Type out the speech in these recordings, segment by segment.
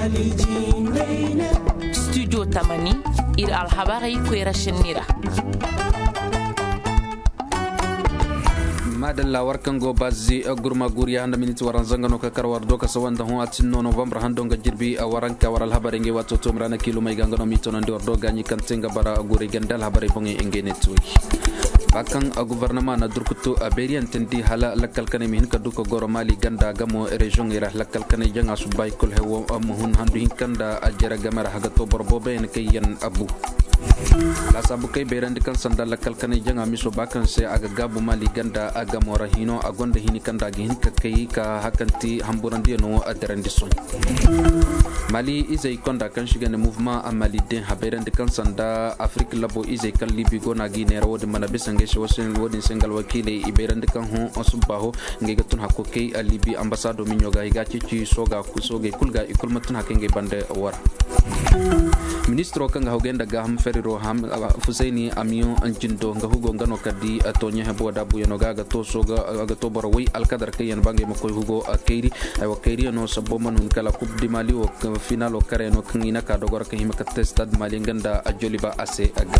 studio tamani ir alhabari kwera shinira madalla warkango bazzi gurma guriya handa miniti waran zangano ka karwar doka sawanda ho atinno november handonga jirbi waranka waral habari nge watto tomrana kilo may gangano mitono ndi wardo ganyi kantenga bara guri gandal habari bonge engene tuwi bakan gouvernement na durkuto aberian tendi hala lakal kane min ka duko goro mali ganda gamo region ira lakal kane janga subay kul hewo amuhun handu hinkanda ajara gamara haga to borbobe en kayen abu la sabu kay berandi kan sanda lakal kane janga miso bakan se aga gabu mali ganda aga mora hino agonda hini kanda gi hinka kay ka hakanti hamburandi no adarandi son mali izay konda kan shiga ne mouvement amali den haberandi kan sanda afrique labo izay kan libi gona gi nero wodi mana bisange shi wasen wodin singal wakile iberandi kan ho osubaho ngega tun hakoke alibi ambassado minyoga higa ci soga kusoge kulga ikulmatun hakenge bande wara ministro kan hawgenda gam feriro ham fusaini amiyo anjindo ngahugo ngano kadi atonya hebo da buyo no gaga to soga aga to borwi alkadar kayen bangi makoy hugo akairi ay wakairi no sabo manun kala kub di mali o final o kare no kingina ka dogor ka himaka testad mali nganda ajoliba ase aga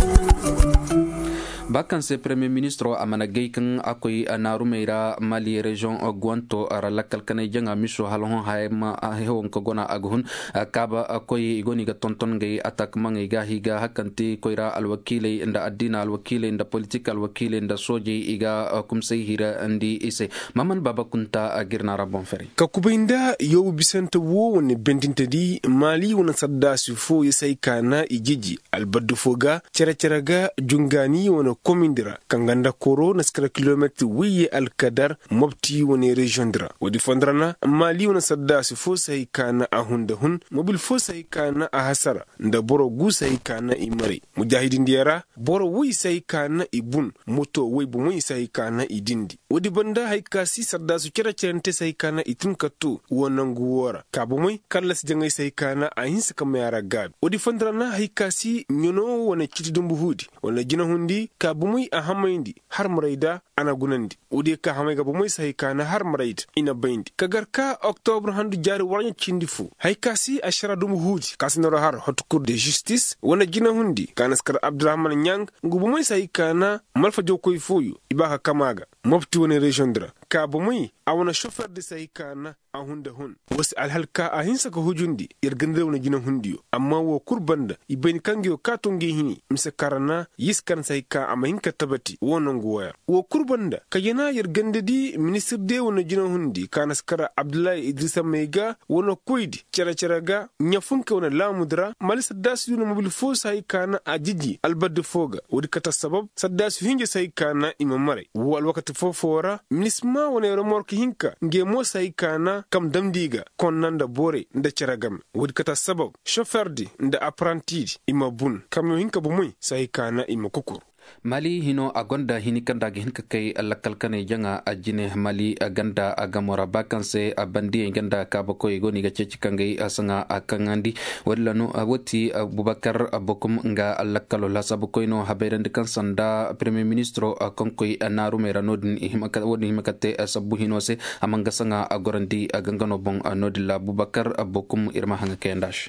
bakan se premier ministre amana geykan akoy narumeira mali region guanto ara lakal kanay janga miso halon hayma hewon ko gona aghun kaba akoy igoni ga tonton gay attack mangi ga higa hakanti koira alwakile inda adina alwakile inda political wakile inda soje iga kumsay hira andi ise maman baba kunta agirna rabon feri ka kubinda yobu bisanta wo woni bendintadi mali wona sadda su fo yesay kana igiji albaddu foga ceraceraga jungani wona komindira kanganda koro naskara kilometre wiye alkadar mobti woni region dra wodi fondrana mali wona sadda su fo say kana ahunda hun mobil fo say kana ahasara nda boro gu say kana imari mujahidin diara boro wi say kana ibun moto wi bu wi say kana idindi wodi banda hayka si sadda su ceracerte say kana itin kattu wonangu wora kabu moy kallas jangay say kana ahinsa kamara gad wodi fondrana hayka si nyono wona citidumbu hudi wala jina hundi kabu moy ahamayndi har murayda ana gunandi wodi ka hamayga bu moy say kana har murayd ina bayndi kagarka octobre handu jari warnya cindifu hayka si ashara dum hudi kasinoro har hot cour de justice wona jina hundi kanaskar abdurrahman nyang ngubu moy say kana malfa jokoy foyu ibaka kamaga mofti woni region dra kabu moy awona chauffeur de say kana ahunda hun wasi alhalka ahinsa ko hujundi yergande wona jina hundiyo amma wo kurbanda ibeni kangyo katonge hini misa karana yiskan say ka amahinka tabati wonongo waya wo kurbanda kayena yergande di ministre de wona jina hundi kanaskara abdullahi idrissa meiga wona koydi ceraceraga nyafunka wona lamudra mali saddas yuna mobil fo say kana ajiji albadde foga wodi kata sabab saddas hinje say kana imamare wo alwakati fofora ministma wona remorque hinka ngemo say kana kam damdiga kon nanda bore nda ceragam wodi kata sabab chauffeur di nda apprenti imabun kam hinka bu muy say kana imakukur mali hino agonda hini kanda gi hinka kay lakal kane janga ajine mali aganda agamora bakanse abandi ganda kabako igoni ga ceci kangay asanga akangandi wallano awoti abubakar abokum nga lakalo la sabuko no haberande kan sanda premier ministre konkoy narumera nodin himaka woni himakate sabu hino se amanga sanga agorandi agangano bon nodilla abubakar abokum irma hanga kendash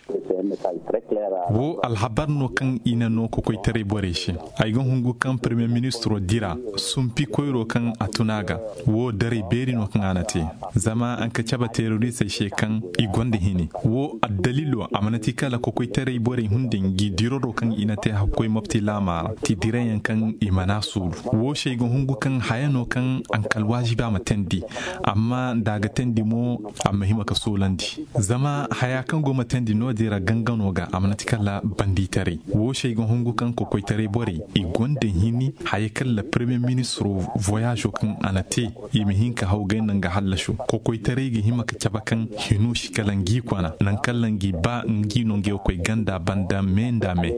wo alhabar no kan ina no ko koy tere boreshi ay gon hungu kan premier ministre dira sumpi koyro kan atunaga wo dare beri no kan anati zama an ka chaba terroriste shekan igonde hini wo addalilo amanati kala ko koy tere bore hundin gi diroro kan ina te hakoy mofti lama ti direyan kan imana sul wo she gon hungu kan hayano kan an kalwaji ba matendi amma daga tendi mo amma himaka solandi zama haya kan go matendi no dira gangano ga amanati kala banditare wo she gon hungu kan ko koy tere bore igonde hini hayekal la premier ministre voyage kan anate yimihinka hawgen nga hallasho ko koy taregi himaka cabakan hinu shikalangi kwana nan kallangi ba ngi nonge ko ganda banda menda me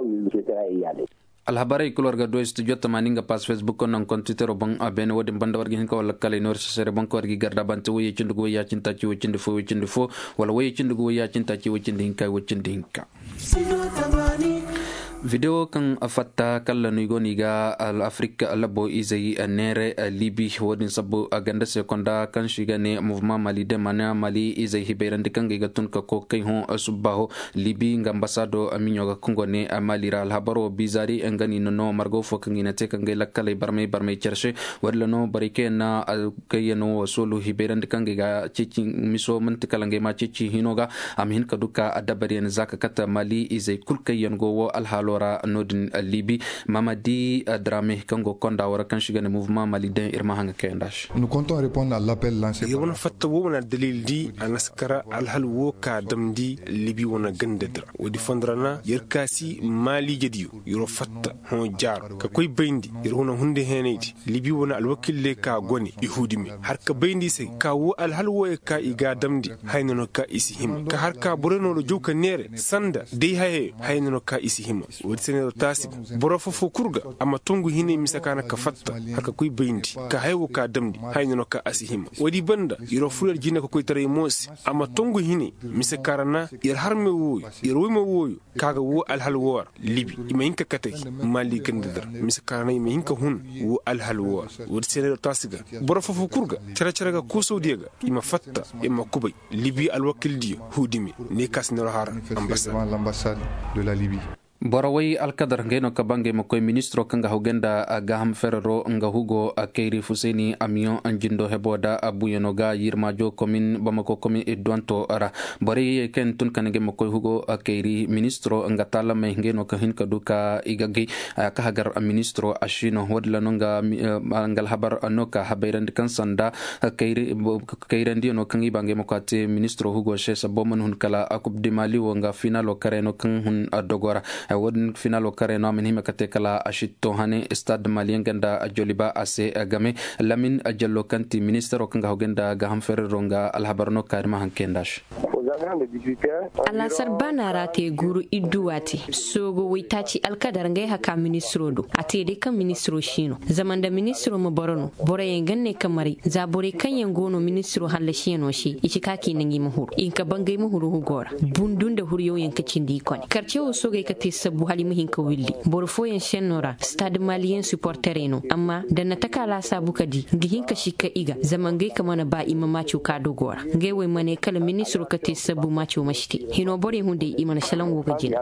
alhabari kulorga do studio tamaninga pas facebook on kon twitter bon abene wodi banda wargi hinka wala kala nor sere bon ko wargi garda bante woyi cindugo ya cinta ci wocinde fo wala woyi cindugo ya cinta ci wocinde hinka video kan afatta kala nuigoni ga al afrika labo izai nere libi wodin sabu aganda sekonda kan shiga ne mouvement mali de mana mali izai hiberandi kan ga tun ka ko kai hon subaho libi ngambasado aminyo ga kongo ne malira al habaro bizari ngani no margo fo kan ina te kan ga lakale barme chershe wadla no barike na kayeno solo hiberandi kan ga cici miso mantikalange ma cici hinoga amin kaduka adabari en zaka kata mali izai kulkayen go al halora nodin libi mamadi drame kango konda wara kan shiga ne mouvement maliden irma hanga kendash nous comptons répondre à l'appel lancé yawon fatta wona dalil di anaskara al halwo ka damdi libi wona gandadra wodi fondrana yerkasi mali jediyo yoro fatta hon jar ka koy bayndi yoro hunde henedi libi wona al wakille ka goni ihudimi har ka bayndi se ka wo al halwo e ka iga damdi haynono ka isi him ka har ka boreno do joka nere sanda dey haye haynono ka isi him wodi senero tasib boro fofo kurga amma tongu hine misakana ka fatta haka koy bayndi ka haywo ka damdi haynono ka isi him wodi banda yoro fular jina ko koy tare mosi amma tongu hine misakarana yar harme wo yar wima wo kaga wo al halwo libi ima hinka kataki mali gandadar misakarana ima hinka hun wo al halwo wodi senero tasiga boro fofo kurga cara ko saudiga ima fatta ima kubay libi al wakil di hudimi ne kasnero har l'ambassade de la Libye. borawai alkadar ngeno kabange makoy ministro kanga hugenda gaham ferro nga hugo keiri fuseni amion anjindo heboda abuyenoga yirmajo commune bamako commune edwanto ara bari ken tun kanage makoy hugo keiri ministro nga tala me ngeno ka hin kaduka igagi ka hagar ministro ashino wadla nonga angal habar anoka habayran kan sanda keiri no kangi bange makate ministro hugo shesa bomon hun kala akub de mali wonga finalo kareno kan hun dogora wodin finalo kare no min himakate kala ashito hane stade malien ganda joliba ase game lamin ajallo kanti ministero kanga hogenda gaham ferronga alhabarno karma hankendash ala sarbana rate guru iduwati sogo witachi alkadar ngai haka ministro do ate de kan ministro shino zaman da ministro mo borono bore ganne kamari za bore kan yangono ministro halle shino shi ichi kaki nangi muhur in ka bangai muhuru hugora bundun da huriyo yanka cindi kon karce o soga ka sabu hali muhin ka willi borfo yen shenora stade malien supportereno amma da na takala sabu kadi gihin ka shika iga zaman gai kamana ba imama ka dogora gai wai mane kala ministro ka te sabu macho mashti hino bore hunde imana shalan wo gajina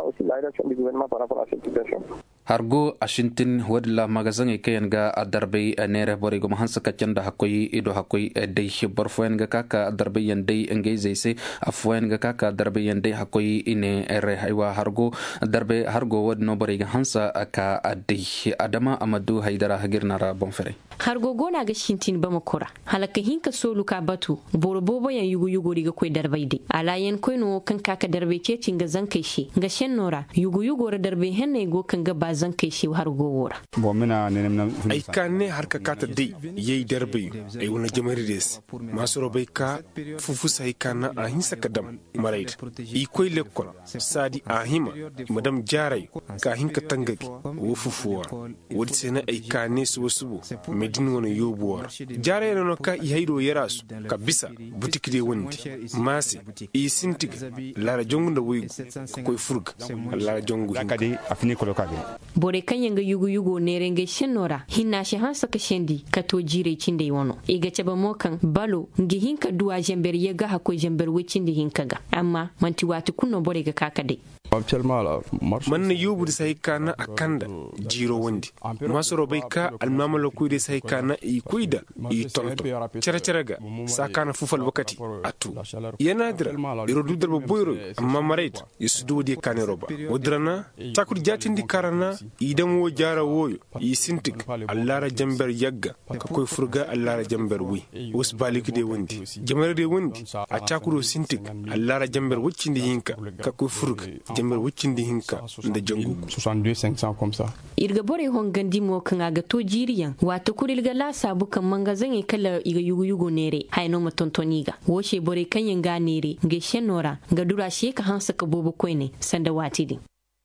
hargo ashintin wadla magazan ikayan ga adarbai nere bore go mahansa kacanda hakoyi ido hakoyi dai borfoen ga kaka adarbai yandai ngai zaise afwen ga kaka adarbai yandai hakoyi ine ere haywa hargo darbe hargo wadno bore ga hansa aka adai adama amadu haidara hagirnara bonfere hargo gona ga shintin ba makora halaka hinka solu ka batu borobobo yan yugo riga koy darbai dai alayen koy no kan kaka darbai ce cinga zankai shi ga shennora yugo ra darbai henne go kan ga bazan kai shi har gowora bon mena ay kanne har ka kata dai yayi darbe ay wona jamari des masoro bay ka fufu sai kana a hinsa kadam maraid i koy lekkol sadi a hima madam jaray ka hinka tangadi wo fufuwa wodi sena ay kanne subo medin wona yobuwar jaray no ka i haydo yarasu ka bisa butiki de wondi masi i sintiga lara jongunda woy koy furga lara jongu kadi afini ko lokage bore kanyanga yugo nerenge shenora hinna shi hansa ka shendi ka to jire cinde wono iga caba mokan balo ngi hinka duwa jember yega hako jember wicinde hinka ga amma manti watu kunno bore ga kakade man na yubu da sai kana akanda jiro wondi masoro bai ka almamalo kuide sai kana i kuida i tonto cara ga sakana fufal wakati atu yana dira iro dudar bo boyro amma marait yisudu de kane roba wodrana takur jatindi karana idan wo jara woyo i sintig allara jamber yagga ka koy furga allara jamber wi wos balik de wondi jamare de wondi a takuro sintig allara jamber wuccindi hinka ka koy furga jamber wuccindi hinka nda jangu 62 500 comme ça irga bore hon gandi mo kan aga to jiriyan wato kurilga la sabu kan mangazan e kala iga yugo nere hayno matontoniga woshe bore kan yanga nere nge shenora ga dura shi ka hansa ka bobo koine sanda watidi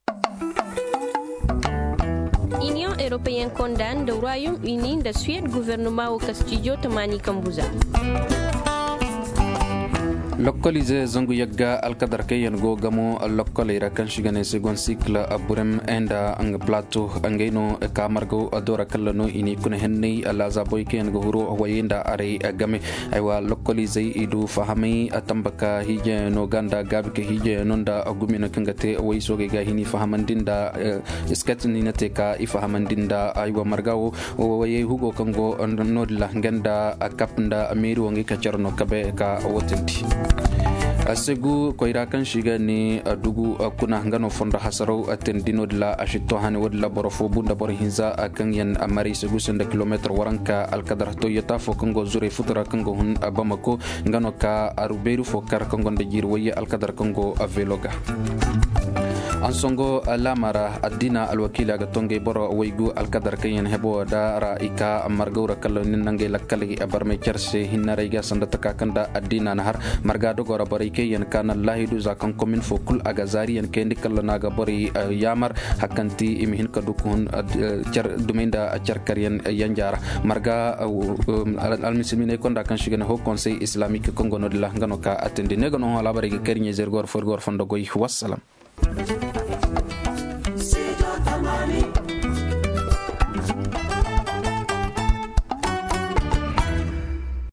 Union européenne condamne le Royaume-Uni de Suède gouvernement au Castillo Tamani Kambuza. lokolize zangu yagga alkadar kayan go gamo lokolera kan shigane segon cycle aburem enda ang plateau angeno kamargo adora kallano ini kuna henni alaza boy kayan go huro wayenda are game aywa lokolize idu fahami atambaka hije no ganda gabke hije nonda agumina kangate wayso ga hini fahamandinda iskatni nateka ifahamandinda aywa margawo waye hugo kango nodla ganda akapnda amiru wangi kacarno kabe ka wotenti asegu koira kan shiga ni adugu kuna ngano fonda hasaro atendino dila ashito hani wadla borofo bunda bor hinza akan yan amari segu senda kilometer waranka alkadar to yata fo kango zure futura kango hun abamako ngano ka aruberu fo kar kango ndajir waye alkadar kango aveloga ansongo lamara adina alwakila gatonge boro waygu alkadar kayen hebo dara ika margawra kallo ninange lakkali abarme charse hinarayga sandataka kanda adina nahar marga dogora bari kayen kana lahidu zakan komin fo kul agazari en kendi kallo naga bari yamar hakanti imihin kadukun char dumenda char karyan yanjara marga almuslimine konda kan shigana ho conseil islamique kongo no dilla ngano ka atende negono hala bari kernye zergor forgor fondogoy wassalam.